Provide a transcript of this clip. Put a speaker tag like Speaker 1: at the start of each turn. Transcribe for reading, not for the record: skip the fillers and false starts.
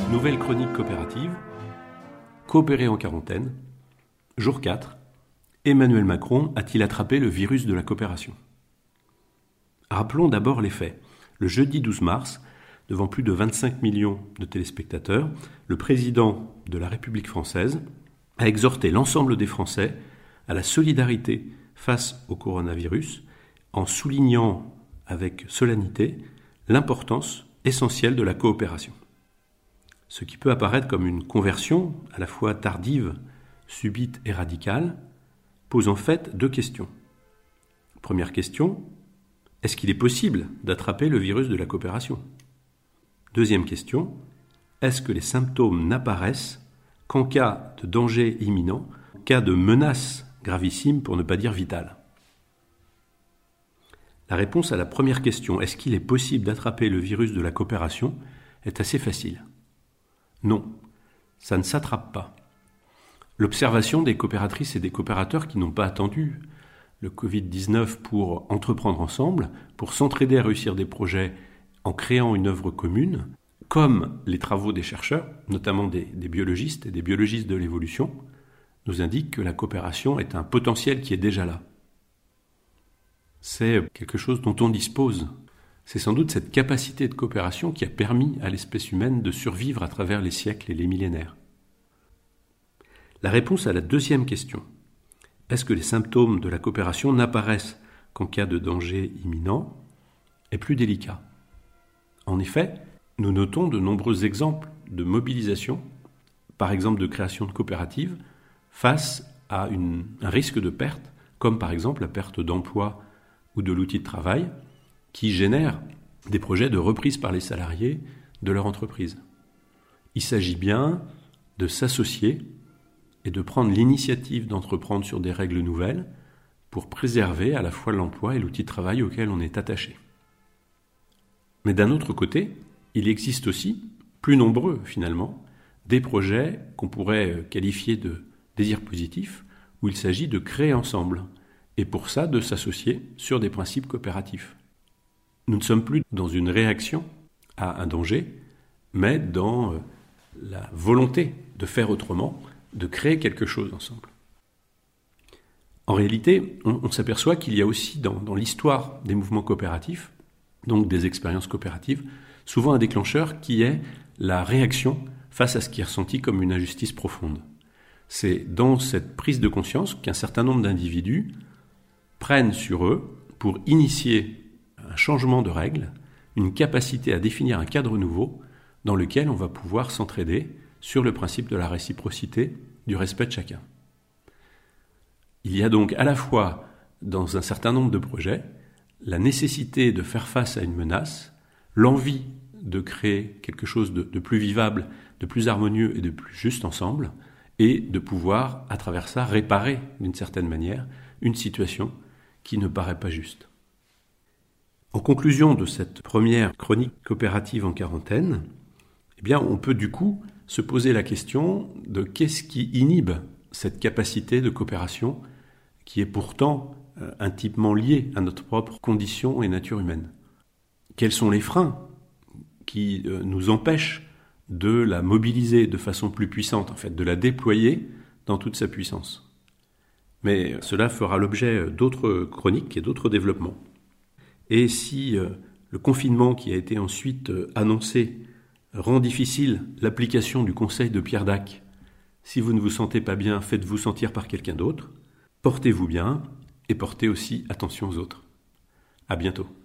Speaker 1: Nouvelle chronique coopérative, coopérer en quarantaine, jour 4, Emmanuel Macron a-t-il attrapé le virus de la coopération ? Rappelons d'abord les faits. Le jeudi 12 mars, devant plus de 25 millions de téléspectateurs, le président de la République française a exhorté l'ensemble des Français à la solidarité face au coronavirus en soulignant avec solennité l'importance essentielle de la coopération. Ce qui peut apparaître comme une conversion à la fois tardive, subite et radicale, pose en fait deux questions. Première question, est-ce qu'il est possible d'attraper le virus de la coopération ? Deuxième question, est-ce que les symptômes n'apparaissent qu'en cas de danger imminent, en cas de menace gravissime pour ne pas dire vitale ? La réponse à la première question, est-ce qu'il est possible d'attraper le virus de la coopération, est assez facile. Non, ça ne s'attrape pas. L'observation des coopératrices et des coopérateurs qui n'ont pas attendu le Covid-19 pour entreprendre ensemble, pour s'entraider à réussir des projets en créant une œuvre commune, comme les travaux des chercheurs, notamment des biologistes et des biologistes de l'évolution, nous indiquent que la coopération est un potentiel qui est déjà là. C'est quelque chose dont on dispose. C'est sans doute cette capacité de coopération qui a permis à l'espèce humaine de survivre à travers les siècles et les millénaires. La réponse à la deuxième question, est-ce que les symptômes de la coopération n'apparaissent qu'en cas de danger imminent, est plus délicat. En effet, nous notons de nombreux exemples de mobilisation, par exemple de création de coopératives, face à un risque de perte, comme par exemple la perte d'emploi ou de l'outil de travail, qui génèrent des projets de reprise par les salariés de leur entreprise. Il s'agit bien de s'associer et de prendre l'initiative d'entreprendre sur des règles nouvelles pour préserver à la fois l'emploi et l'outil de travail auquel on est attaché. Mais d'un autre côté, il existe aussi, plus nombreux finalement, des projets qu'on pourrait qualifier de désirs positifs, où il s'agit de créer ensemble, et pour ça de s'associer sur des principes coopératifs. Nous ne sommes plus dans une réaction à un danger, mais dans la volonté de faire autrement, de créer quelque chose ensemble. En réalité, on s'aperçoit qu'il y a aussi dans l'histoire des mouvements coopératifs, donc des expériences coopératives, souvent un déclencheur qui est la réaction face à ce qui est ressenti comme une injustice profonde. C'est dans cette prise de conscience qu'un certain nombre d'individus prennent sur eux pour initier un changement de règles, une capacité à définir un cadre nouveau dans lequel on va pouvoir s'entraider sur le principe de la réciprocité, du respect de chacun. Il y a donc à la fois, dans un certain nombre de projets, la nécessité de faire face à une menace, l'envie de créer quelque chose de plus vivable, de plus harmonieux et de plus juste ensemble, et de pouvoir, à travers ça, réparer d'une certaine manière une situation qui ne paraît pas juste. En conclusion de cette première chronique coopérative en quarantaine, eh bien, on peut du coup se poser la question de qu'est-ce qui inhibe cette capacité de coopération qui est pourtant intimement liée à notre propre condition et nature humaine. Quels sont les freins qui nous empêchent de la mobiliser de façon plus puissante, en fait, de la déployer dans toute sa puissance ? Mais cela fera l'objet d'autres chroniques et d'autres développements. Et si le confinement qui a été ensuite annoncé rend difficile l'application du conseil de Pierre Dac, si vous ne vous sentez pas bien, faites-vous sentir par quelqu'un d'autre, portez-vous bien et portez aussi attention aux autres. À bientôt.